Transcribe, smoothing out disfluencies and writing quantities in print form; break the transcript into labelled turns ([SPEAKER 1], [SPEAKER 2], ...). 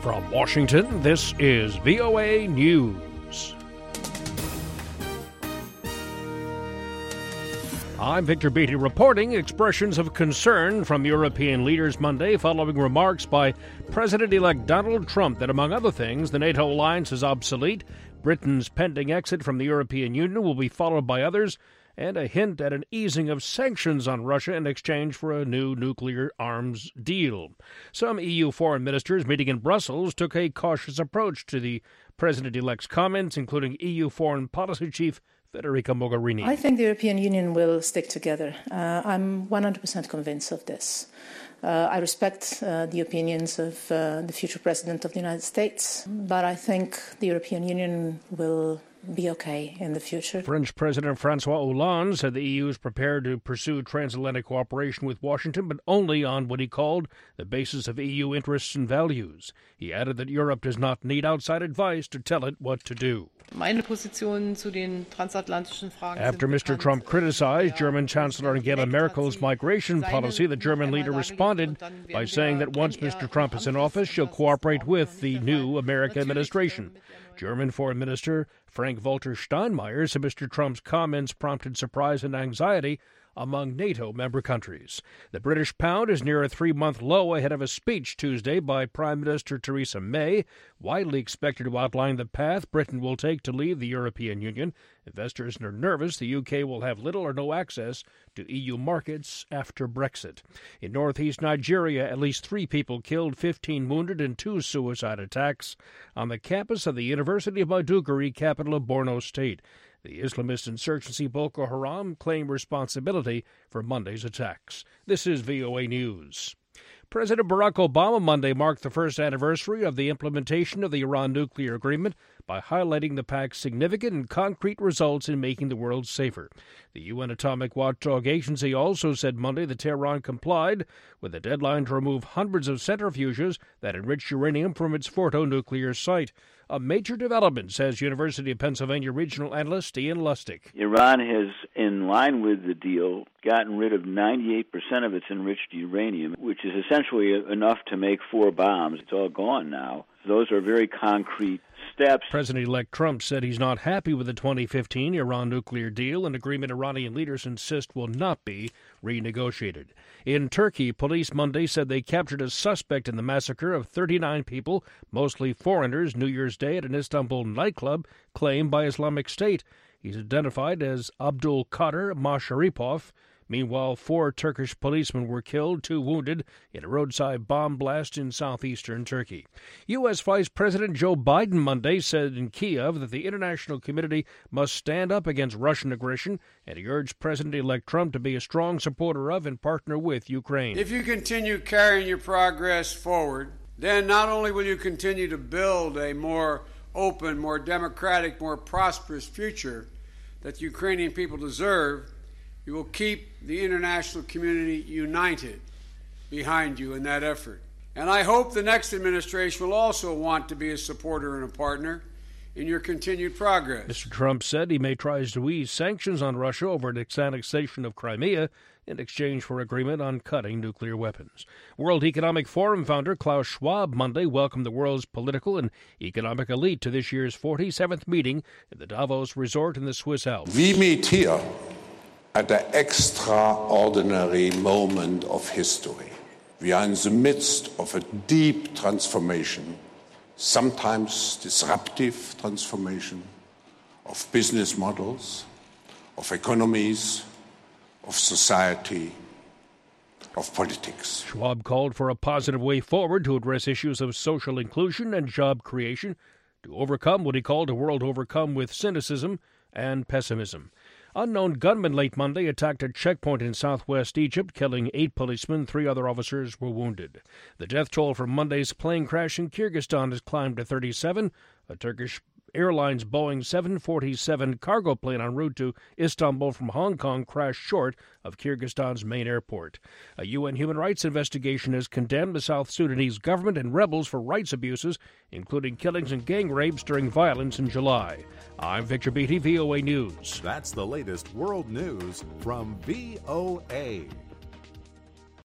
[SPEAKER 1] From Washington, this is VOA News. I'm Victor Beatty reporting expressions of concern from European leaders Monday following remarks by President-elect Donald Trump that, among other things, the NATO alliance is obsolete, Britain's pending exit from the European Union will be followed by others, and a hint at an easing of sanctions on Russia in exchange for a new nuclear arms deal. Some EU foreign ministers meeting in Brussels took a cautious approach to the president-elect's comments, including EU foreign policy chief Federica Mogherini.
[SPEAKER 2] I think the European Union will stick together. I'm 100% convinced of this. I respect the opinions of the future President of the United States, but I think the European Union will be okay in the future.
[SPEAKER 1] French President François Hollande said the EU is prepared to pursue transatlantic cooperation with Washington, but only on what he called the basis of EU interests and values. He added that Europe does not need outside advice to tell it what to do.
[SPEAKER 3] After
[SPEAKER 1] Mr. Trump criticized German Chancellor Angela Merkel's migration policy, the German leader responded by saying that once Mr. Trump is in office, she'll cooperate with the new American administration. German Foreign Minister Frank-Walter Steinmeier said Mr. Trump's comments prompted surprise and anxiety among NATO member countries. The British pound is near a 3-month low ahead of a speech Tuesday by Prime Minister Theresa May, widely expected to outline the path Britain will take to leave the European Union. Investors are nervous the UK will have little or no access to EU markets after Brexit. In northeast Nigeria, at least 3 people killed, 15 wounded in 2 suicide attacks on the campus of the University of Maiduguri, capital of Borno State. The Islamist insurgency Boko Haram claimed responsibility for Monday's attacks. This is VOA News. President Barack Obama Monday marked the first anniversary of the implementation of the Iran nuclear agreement by highlighting the pact's significant and concrete results in making the world safer. The UN Atomic Watchdog Agency also said Monday that Tehran complied with a deadline to remove hundreds of centrifuges that enrich uranium from its Fordo nuclear site. A major development, says University of Pennsylvania regional analyst Ian Lustig.
[SPEAKER 4] Iran has, in line with the deal, gotten rid of 98% of its enriched uranium, which is essentially enough to make 4 bombs. It's all gone now. Those are very concrete steps.
[SPEAKER 1] President-elect Trump said he's not happy with the 2015 Iran nuclear deal, an agreement Iranian leaders insist will not be renegotiated. In Turkey, police Monday said they captured a suspect in the massacre of 39 people, mostly foreigners, New Year's Day at an Istanbul nightclub claimed by Islamic State. He's identified as Abdul Kadir Masharipov. Meanwhile, 4 Turkish policemen were killed, 2 wounded in a roadside bomb blast in southeastern Turkey. U.S. Vice President Joe Biden Monday said in Kiev that the international community must stand up against Russian aggression, and he urged President-elect Trump to be a strong supporter of and partner with Ukraine.
[SPEAKER 5] If you continue carrying your progress forward, then not only will you continue to build a more open, more democratic, more prosperous future that the Ukrainian people deserve, you will keep the international community united behind you in that effort. And I hope the next administration will also want to be a supporter and a partner in your continued progress.
[SPEAKER 1] Mr. Trump said he may try to ease sanctions on Russia over its annexation of Crimea in exchange for agreement on cutting nuclear weapons. World Economic Forum founder Klaus Schwab Monday welcomed the world's political and economic elite to this year's 47th meeting at the Davos Resort in the Swiss Alps.
[SPEAKER 6] We meet here at an extraordinary moment of history. We are in the midst of a deep transformation, sometimes disruptive transformation, of business models, of economies, of society, of politics.
[SPEAKER 1] Schwab called for a positive way forward to address issues of social inclusion and job creation, to overcome what he called a world overcome with cynicism and pessimism. Unknown gunmen late Monday attacked a checkpoint in southwest Egypt, killing 8 policemen. 3 other officers were wounded. The death toll from Monday's plane crash in Kyrgyzstan has climbed to 37. A Turkish Airlines Boeing 747 cargo plane en route to Istanbul from Hong Kong crashed short of Kyrgyzstan's main airport. A UN human rights investigation has condemned the South Sudanese government and rebels for rights abuses, including killings and gang rapes during violence in July. I'm Victor Beatty, VOA News.
[SPEAKER 7] That's the latest world news from VOA.